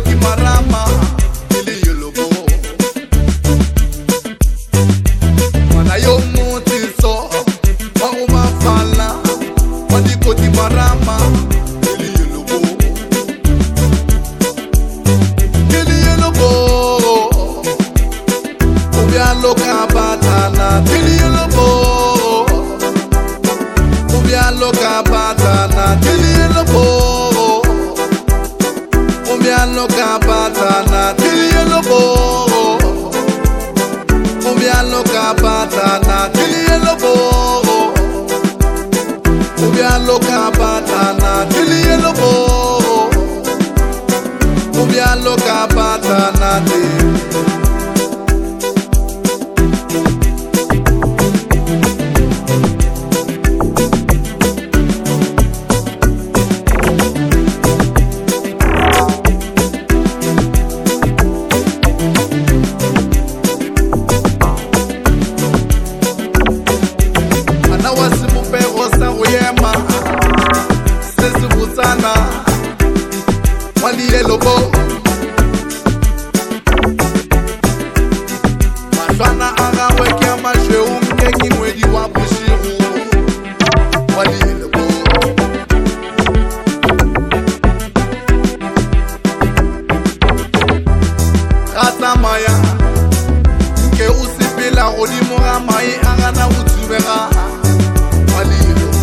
Wadikoti marama ili yolobo Wana yo mutiso Wanguma fala Wadikoti marama ili yolobo Ili yolobo Ubya loka batana ili yolobo Ubya loka batana ili yolobo Umbialo kapatana tiliyelobo Umbialo kapatana tiliyelobo Umbialo kapatana tiliyelobo Umbialo kapatana tiliyelobo Waliyelobo Mashwana aga weke amashe umkengi mwedi wabushiru Waliyelobo Kata maya Nke usipila odimura mai aga na utubera Waliyelobo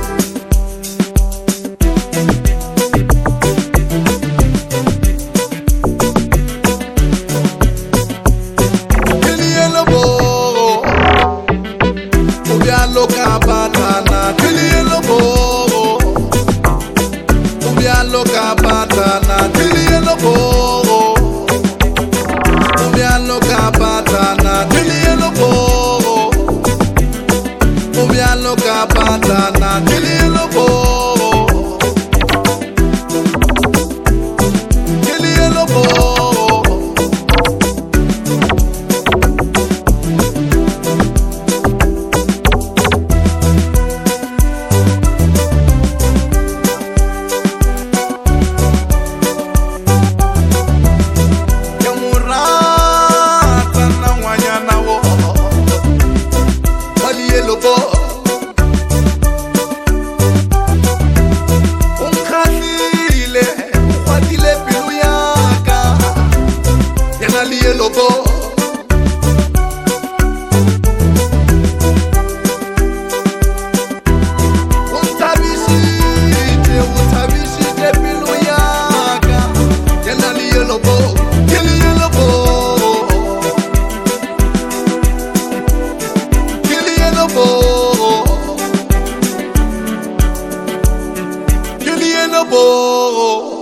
Loka batana tiliyelobo Ubya loka batana tiliyelobo Ubya loka batana tiliyelobo Ubya loka batana tiliyelobo Tiliyelobo Lobo Utabishite piluyaka Yena liye lobo Kiliye lobo Kiliye lobo Kiliye lobo